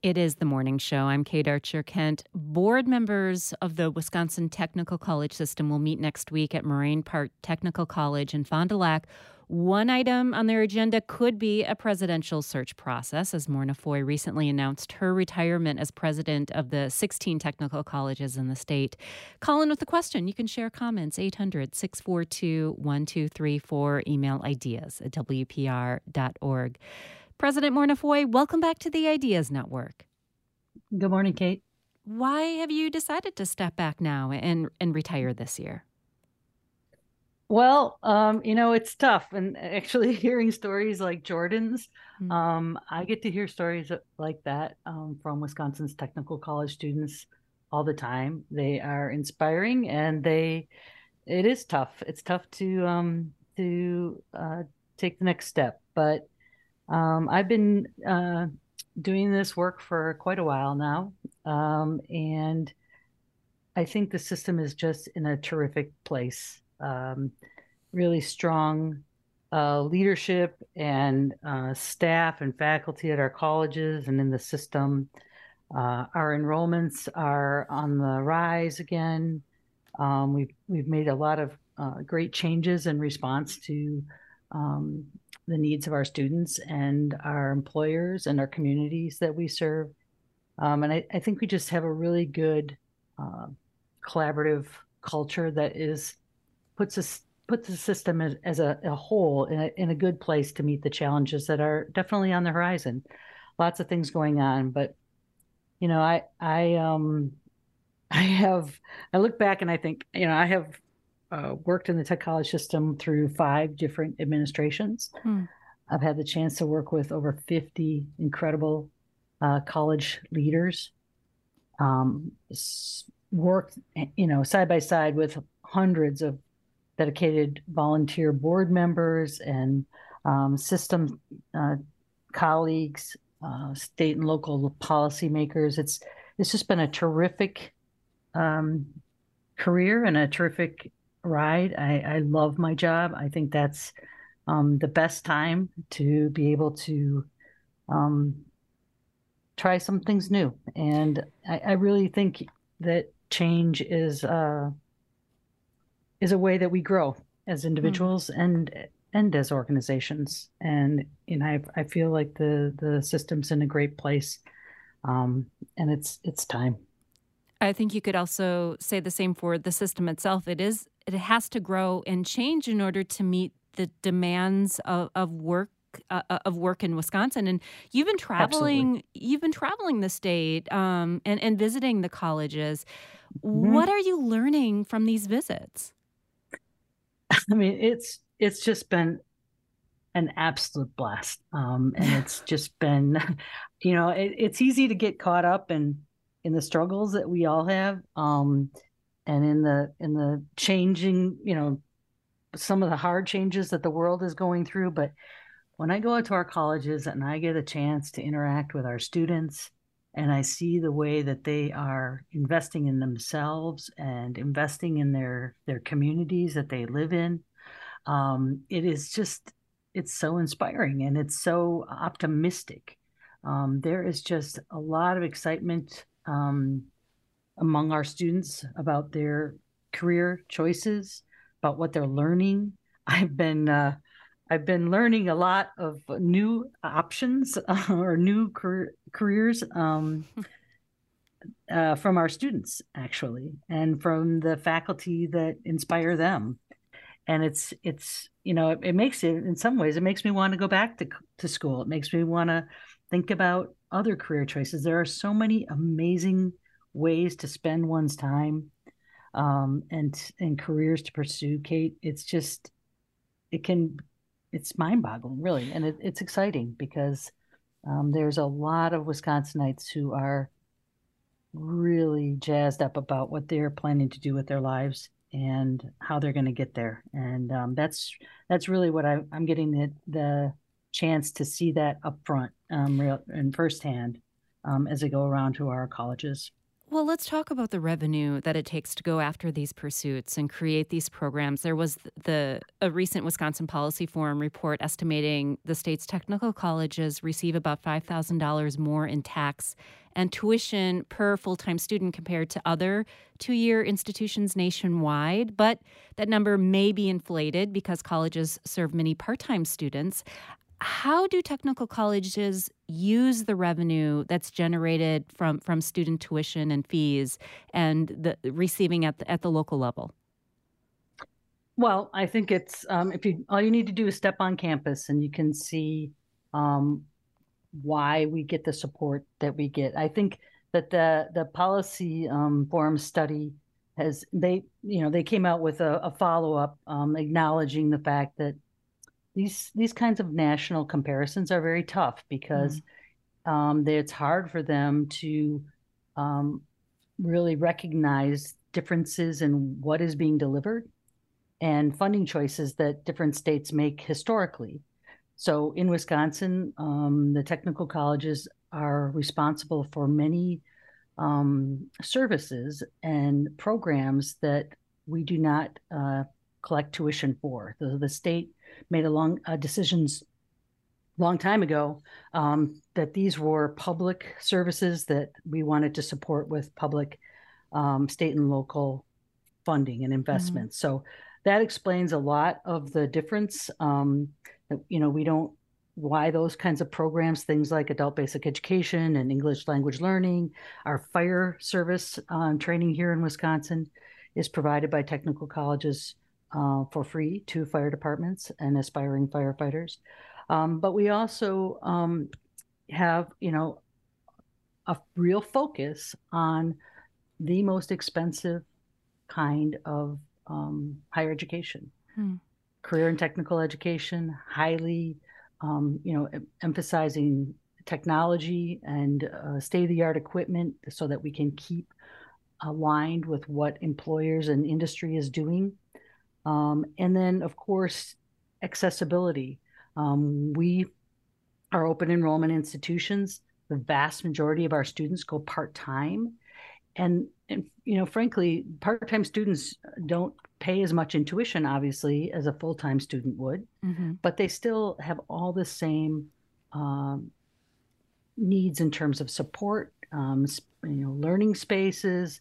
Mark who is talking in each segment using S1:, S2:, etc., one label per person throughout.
S1: It is the morning show. I'm Kate Archer Kent. Board members of the Wisconsin Technical College system will meet next week at Moraine Park Technical College in Fond du Lac. One item on their agenda could be a presidential search process, as Morna Foy recently announced her retirement as president of the 16 technical colleges in the state. Call in with a question. You can share comments, 800-642-1234, email ideas at wpr.org. President Morna Foy, welcome back to the Ideas Network.
S2: Good morning, Kate.
S1: Why have you decided to step back now and retire this year?
S2: Well, it's tough. And actually hearing stories like Jordan's, I get to hear stories like that from Wisconsin's technical college students all the time. They are inspiring and it is tough. It's tough to take the next step. But I've been doing this work for quite a while now. And I think the system is just in a terrific place. Really strong leadership and staff and faculty at our colleges and in the system. Our enrollments are on the rise again. We've made a lot of great changes in response to the needs of our students and our employers and our communities that we serve. And I think we just have a really good collaborative culture that puts the system as a whole in a good place to meet the challenges that are definitely on the horizon. Lots of things going on, but I look back and I think I have worked in the tech college system through 5 different administrations. I've had the chance to work with over 50 incredible college leaders. Worked side by side with hundreds of dedicated volunteer board members and system colleagues, state and local policymakers. It's just been a terrific career and a terrific ride. I love my job. I think that's the best time to be able to try some things new. And I really think that change is a way that we grow as individuals and as organizations. And I feel like the system's in a great place, and it's time.
S1: I think you could also say the same for the system itself. It has to grow and change in order to meet the demands of work in Wisconsin. And you've been traveling. Absolutely. You've been traveling the state and visiting the colleges. Mm-hmm. What are you learning from these visits?
S2: I mean, it's just been an absolute blast, and it's just been, it's easy to get caught up in the struggles that we all have, and in the changing, some of the hard changes that the world is going through. But when I go out to our colleges and I get a chance to interact with our students, and I see the way that they are investing in themselves and investing in their communities that they live in, it's so inspiring and it's so optimistic. There is just a lot of excitement among our students about their career choices, about what they're learning. I've been learning a lot of new options or new careers from our students, actually, and from the faculty that inspire them. And it makes it, in some ways, it makes me want to go back to school. It makes me want to think about other career choices. There are so many amazing ways to spend one's time and careers to pursue, Kate. It's mind-boggling, really, and it's exciting because there's a lot of Wisconsinites who are really jazzed up about what they're planning to do with their lives and how they're going to get there. And that's really what I'm getting the chance to see that up front, real and firsthand, as I go around to our colleges.
S1: Well, let's talk about the revenue that it takes to go after these pursuits and create these programs. There was a recent Wisconsin Policy Forum report estimating the state's technical colleges receive about $5,000 more in tax and tuition per full-time student compared to other two-year institutions nationwide. But that number may be inflated because colleges serve many part-time students. How do technical colleges use the revenue that's generated from student tuition and fees and the receiving at the local level?
S2: Well, I think it's if you all you need to do is step on campus and you can see um, why we get the support that we get. I think that the policy forum study they came out with a follow up acknowledging the fact that these kinds of national comparisons are very tough because it's hard for them to um, really recognize differences in what is being delivered and funding choices that different states make historically. So in Wisconsin, the technical colleges are responsible for many services and programs that we do not collect tuition for. The state made decisions long time ago that these were public services that we wanted to support with public state and local funding and investment. So that explains a lot of the difference. We don't why those kinds of programs, things like adult basic education and English language learning, our fire service training here in Wisconsin is provided by technical colleges for free to fire departments and aspiring firefighters. But we also have, a real focus on the most expensive kind of higher education, career and technical education, highly, emphasizing technology and state-of-the-art equipment so that we can keep aligned with what employers and industry is doing. And then, of course, accessibility. We are open enrollment institutions. The vast majority of our students go part-time. And frankly, part-time students don't pay as much in tuition, obviously, as a full-time student would, but they still have all the same needs in terms of support, learning spaces,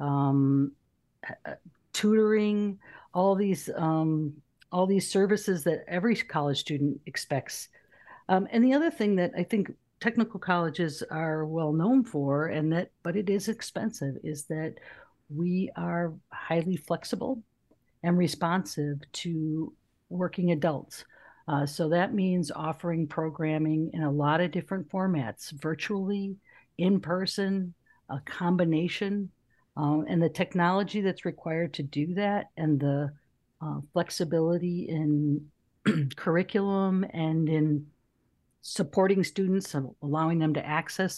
S2: tutoring, all these services that every college student expects. And the other thing that I think technical colleges are well known for, but it is expensive, is that we are highly flexible and responsive to working adults. So that means offering programming in a lot of different formats, virtually, in person, a combination, and the technology that's required to do that, and the flexibility in curriculum and in supporting students and allowing them to access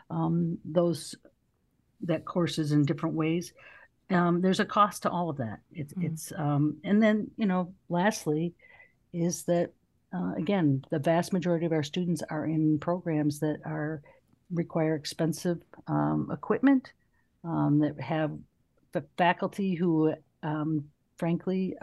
S2: that courses in different ways. There's a cost to all of that. And then, lastly, is that again, the vast majority of our students are in programs that require expensive equipment, that have the faculty who, frankly,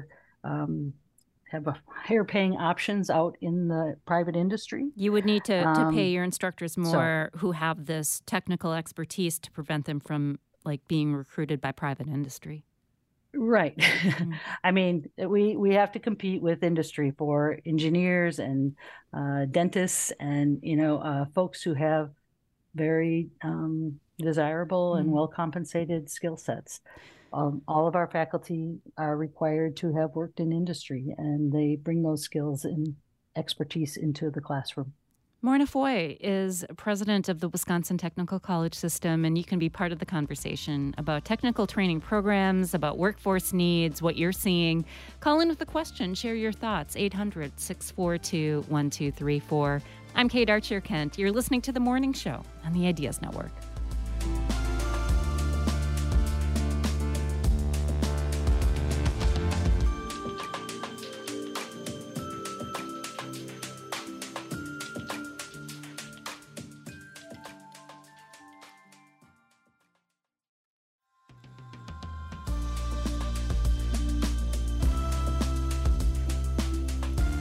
S2: have higher paying options out in the private industry.
S1: You would need to pay your instructors more who have this technical expertise to prevent them from being recruited by private industry.
S2: Right. I mean, we have to compete with industry for engineers and dentists and, folks who have very desirable and well-compensated skill sets. All of our faculty are required to have worked in industry, and they bring those skills and expertise into the classroom.
S1: Morna Foy is president of the Wisconsin Technical College System, and you can be part of the conversation about technical training programs, about workforce needs, what you're seeing. Call in with a question. Share your thoughts. 800-642-1234. I'm Kate Archer-Kent. You're listening to The Morning Show on the Ideas Network.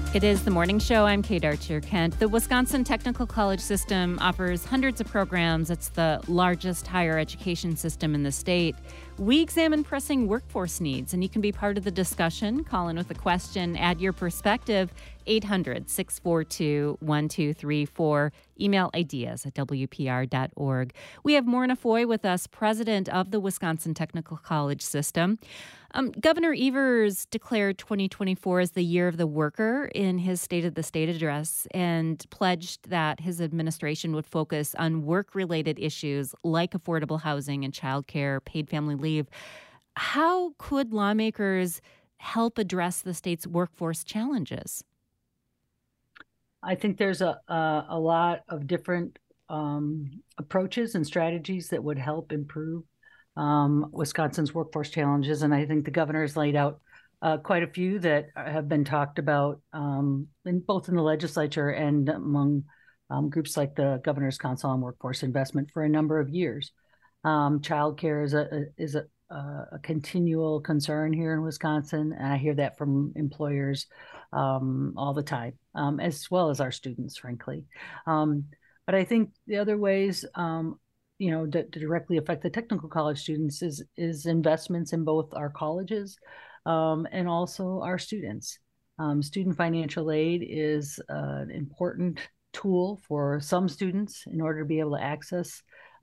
S1: It is the morning show. I'm Kate Archer-Kent. The Wisconsin Technical College System offers hundreds of programs. It's the largest higher education system in the state. We examine pressing workforce needs, and you can be part of the discussion. Call in with a question, add your perspective, 800-642-1234. Email ideas@wpr.org. We have Morna Foy with us, president of the Wisconsin Technical College System. Governor Evers declared 2024 as the year of the worker in his State of the State address and pledged that his administration would focus on work-related issues like affordable housing and childcare, paid family leave. How could lawmakers help address the state's workforce challenges?
S2: I think there's a lot of different approaches and strategies that would help improve Wisconsin's workforce challenges. And I think the governor has laid out quite a few that have been talked about both in the legislature and among groups like the Governor's Council on Workforce Investment for a number of years. Childcare is a continual concern here in Wisconsin, and I hear that from employers all the time, as well as our students, frankly. But I think the other ways that directly affect the technical college students is investments in both our colleges and also our students. Student financial aid is an important tool for some students in order to be able to access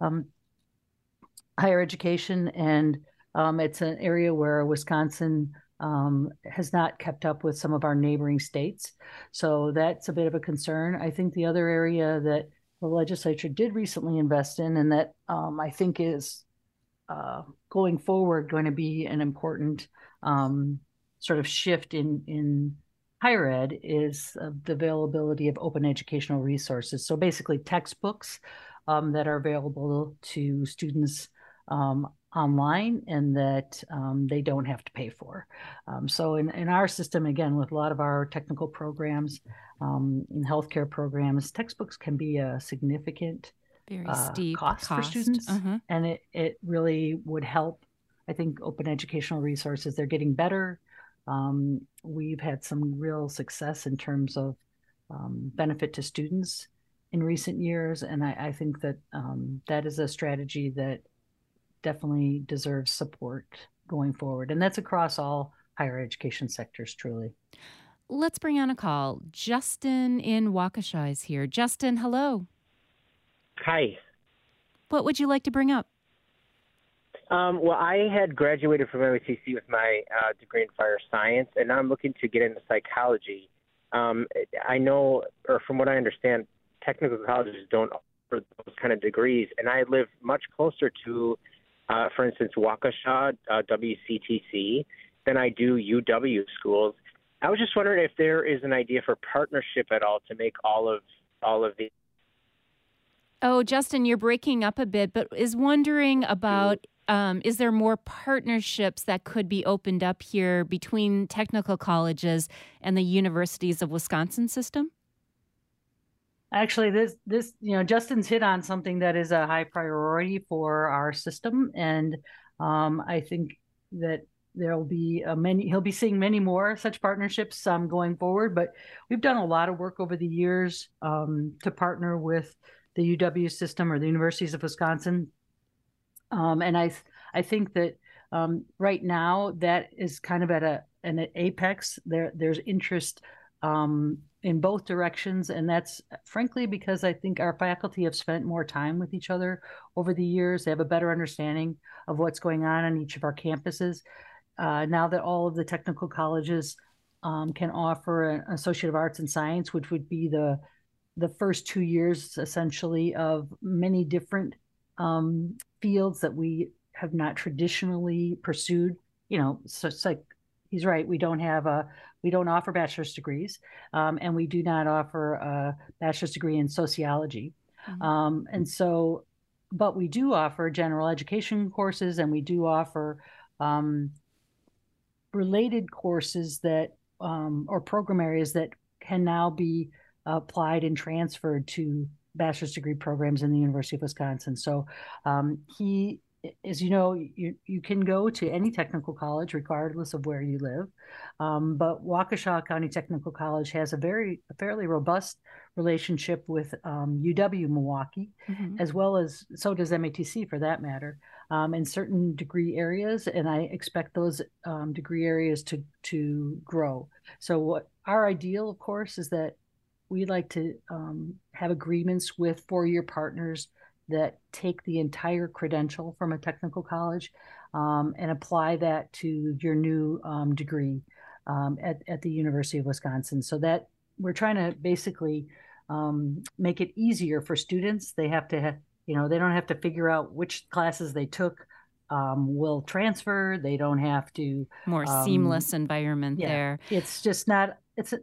S2: higher education, and it's an area where Wisconsin has not kept up with some of our neighboring states. So that's a bit of a concern. I think the other area that the legislature did recently invest in, and that I think is going forward going to be an important sort of shift in higher ed, is the availability of open educational resources. So basically textbooks that are available to students online and that they don't have to pay for. So in our system, again, with a lot of our technical programs and healthcare programs, textbooks can be a significant
S1: very steep
S2: cost for students. And it really would help. I think open educational resources, they're getting better. We've had some real success in terms of benefit to students in recent years. And I think that that is a strategy that definitely deserves support going forward. And that's across all higher education sectors, truly.
S1: Let's bring on a call. Justin in Waukesha is here. Justin, hello.
S3: Hi.
S1: What would you like to bring up?
S3: Well, I had graduated from MITC with my degree in fire science, and now I'm looking to get into psychology. I know, or from what I understand, technical colleges don't offer those kind of degrees, and I live much closer to, for instance, Waukesha, WCTC, than I do UW schools. I was just wondering if there is an idea for partnership at all to make all of the.
S1: Oh, Justin, you're breaking up a bit, but is wondering about, is there more partnerships that could be opened up here between technical colleges and the universities of Wisconsin system?
S2: Actually, this Justin's hit on something that is a high priority for our system, and I think that there'll be he'll be seeing many more such partnerships going forward. But we've done a lot of work over the years to partner with the UW system or the universities of Wisconsin, and I think that right now that is kind of at an apex. There's interest in both directions. And that's frankly because I think our faculty have spent more time with each other over the years. They have a better understanding of what's going on each of our campuses. Now that all of the technical colleges can offer an Associate of Arts and Science, which would be the first 2 years essentially of many different fields that we have not traditionally pursued. So it's like, he's right. We don't offer bachelor's degrees, and we do not offer a bachelor's degree in sociology. Mm-hmm. But we do offer general education courses, and we do offer related courses that, or program areas that can now be applied and transferred to bachelor's degree programs in the University of Wisconsin. So he as you know, you can go to any technical college regardless of where you live. But Waukesha County Technical College has a fairly robust relationship with UW-Milwaukee, as well as, so does MATC for that matter, in certain degree areas. And I expect those degree areas to grow. So what our ideal, of course, is that we'd like to have agreements with four-year partners that take the entire credential from a technical college and apply that to your new degree at the University of Wisconsin. So that we're trying to basically make it easier for students. They have to, they don't have to figure out which classes they took will transfer. They don't have to.
S1: More seamless environment there.
S2: It's just not.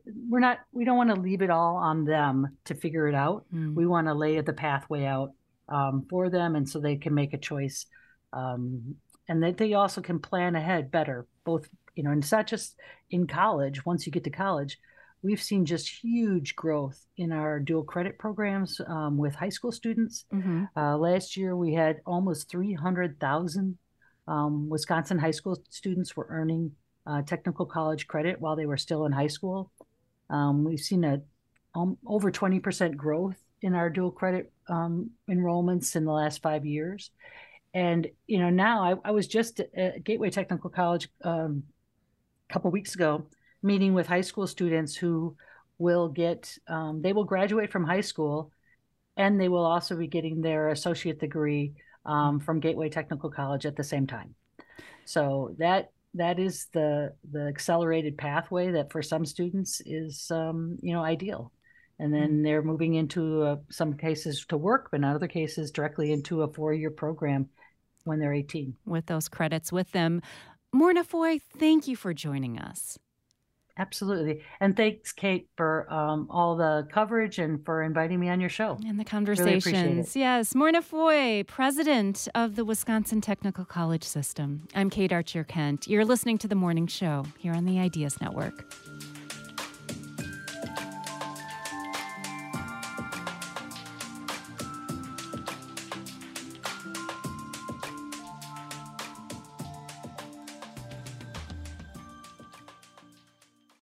S2: We don't want to leave it all on them to figure it out. We want to lay the pathway out for them, and so they can make a choice, and that they also can plan ahead better. Both, and it's not just in college. Once you get to college, we've seen just huge growth in our dual credit programs with high school students. Last year, we had almost 300,000 Wisconsin high school students were earning technical college credit while they were still in high school. We've seen over 20% growth in our dual credit enrollments in the last 5 years. And, now I was just at Gateway Technical College a couple of weeks ago, meeting with high school students who will they will graduate from high school, and they will also be getting their associate degree from Gateway Technical College at the same time. So that is the accelerated pathway that for some students is, ideal. And then they're moving into some cases to work, but in other cases directly into a 4-year program when they're 18.
S1: With those credits with them. Morna Foy, thank you for joining us.
S2: Absolutely. And thanks, Kate, for all the coverage and for inviting me on your show.
S1: And the conversations. Really appreciate it. Yes. Morna Foy, president of the Wisconsin Technical College System. I'm Kate Archer Kent. You're listening to The Morning Show here on the Ideas Network.